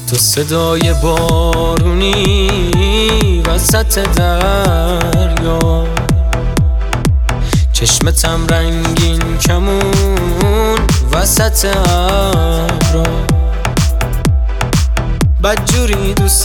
تو صدای بارونی وسط دریا، چشمتم رنگین کمون وسط ابرا. بدجوری دوست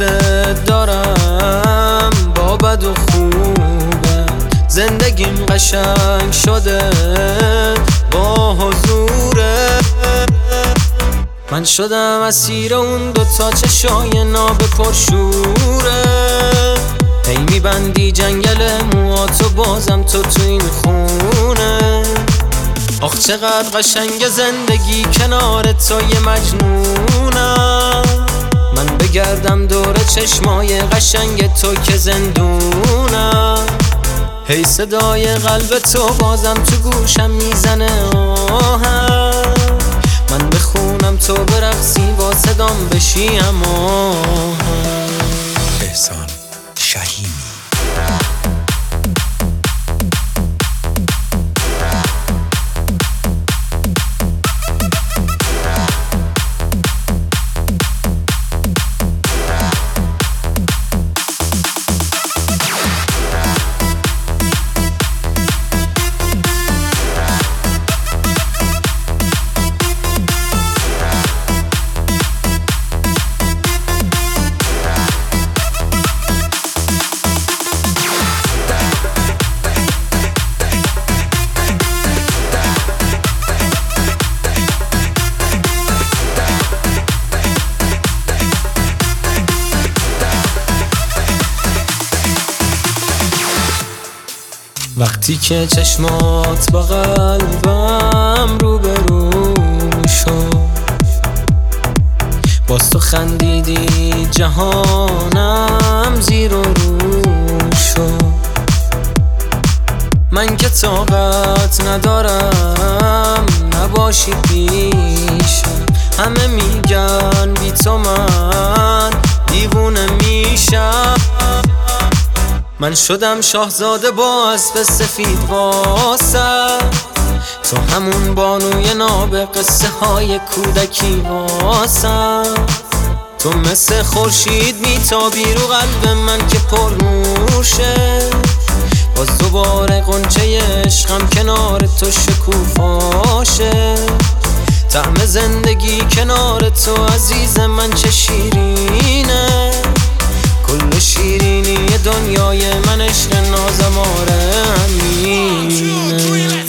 دارم با بد و خوبه، زندگیم قشنگ شده با حضوره. من شدم اسیر اون دوتا چشای ناب پرشوره. هی میبندی جنگل موهاتو بازم تو این خونه. آخ چقدر قشنگ زندگی کنار تو یه مجنونم. من بگردم دور چشمای قشنگ تو که زندونم. هی صدای قلب تو بازم تو گوشم میزنه آهم. من بخونم تو برقصی با صدام بشی اما احسان شهیمی. وقتی که چشمات با قلبم روبرو شد، باز تو خندیدی جهانم زیر و رو شد. من که طاقت ندارم نباشی پیشم. همه میگن بی تو من دیوونه میشم. من شدم شاهزاده با اسب سفید واسه تو، همون بانوی ناب قصه های کودکی واسه تو. مثل خورشید میتابی رو قلب من که پر نوشه. باز دوباره غنچه عشقم کنار تو شکوفاشه. طعم زندگی کنار تو عزیز من چه شیرینه. کل شیرینی دنیای من عشق نازم آره همینه.